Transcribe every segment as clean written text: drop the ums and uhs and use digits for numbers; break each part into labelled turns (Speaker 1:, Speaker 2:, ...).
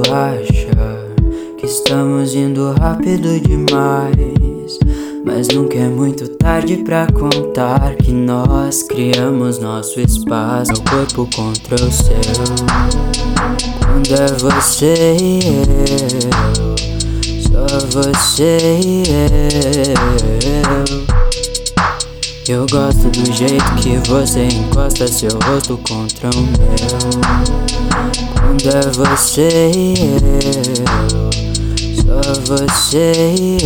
Speaker 1: acha que estamos indo rápido demais, mas nunca é muito tarde pra contar que nós criamos nosso espaço, o corpo contra o seu. Quando é você e eu, só você e eu gosto do jeito que você encosta seu rosto contra o meu. Quando é você e eu, só você e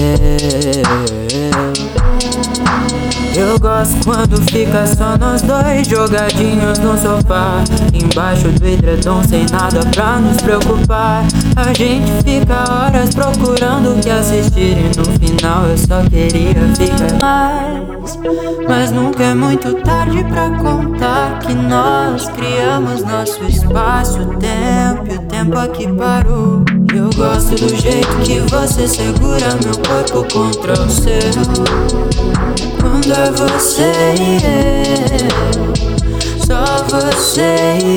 Speaker 1: eu gosto quando fica só nós dois jogadinhos no sofá, embaixo do edredom sem nada pra nos preocupar. A gente fica horas procurando o que assistir e no final eu só queria ficar mais. Mas nunca é muito tarde pra contar que nós criamos nosso espaço, o tempo e o tempo aqui parou. Eu gosto do jeito que você segura meu corpo contra o seu. Quando é você e eu, só você e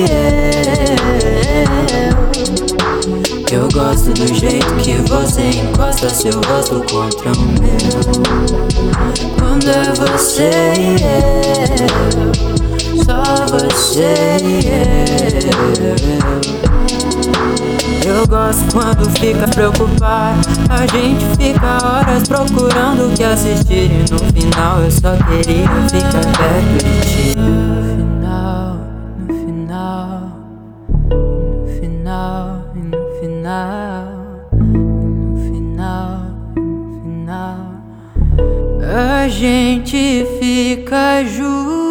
Speaker 1: eu gosto do jeito que você encosta seu rosto contra o meu. Quando é você e eu, só você e eu gosto quando fica preocupado. A gente fica horas procurando o que assistir e no final eu só queria ficar perto de ti. No final, a gente fica junto.